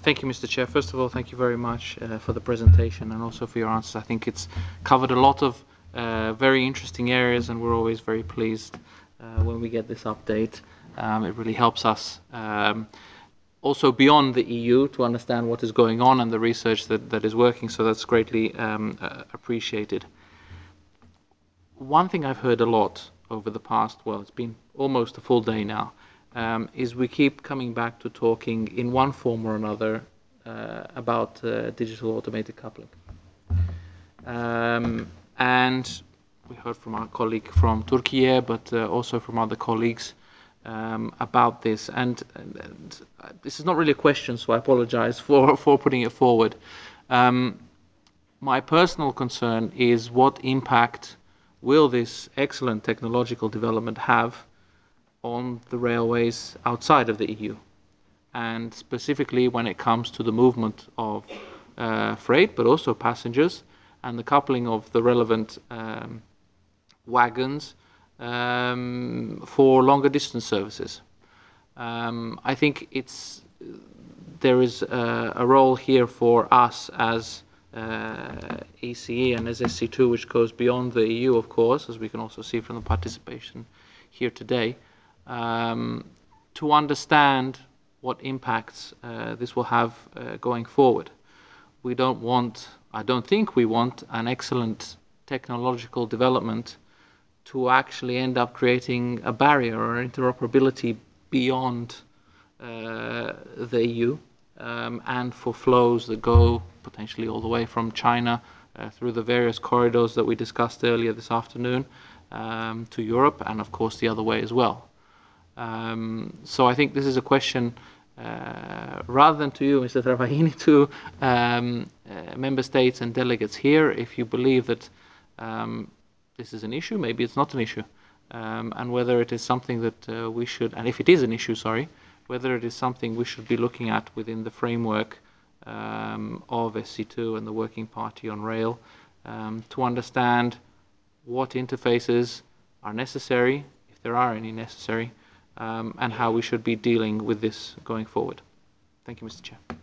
Thank you, Mr. Chair. First of all, thank you very much for the presentation and also for your answers. I think it's covered a lot of very interesting areas, and we're always very pleased when we get this update. It really helps us also beyond the EU to understand what is going on and the research that is working, so that's greatly appreciated. One thing I've heard a lot over the past, well, it's been almost a full day now, is we keep coming back to talking in one form or another about digital automated coupling. And we heard from our colleague from Turkey, but also from other colleagues about this. And this is not really a question, so I apologize for putting it forward. My personal concern is what impact will this excellent technological development have on the railways outside of the EU, and specifically when it comes to the movement of freight, but also passengers, and the coupling of the relevant wagons for longer distance services. I think there is a role here for us as ECE and as SC2, which goes beyond the EU, of course, as we can also see from the participation here today, to understand what impacts this will have going forward. We don't want, I don't think we want, an excellent technological development to actually end up creating a barrier or interoperability beyond the EU, and for flows that go potentially all the way from China through the various corridors that we discussed earlier this afternoon to Europe, and of course the other way as well. So I think this is a question, rather than to you, Mr. Travaini, to member states and delegates here, if you believe that this is an issue, maybe it's not an issue, and whether it is something that we should, and if it is an issue, sorry, whether it is something we should be looking at within the framework of SC2 and the Working Party on Rail, to understand what interfaces are necessary, if there are any necessary, and how we should be dealing with this going forward. Thank you, Mr. Chair.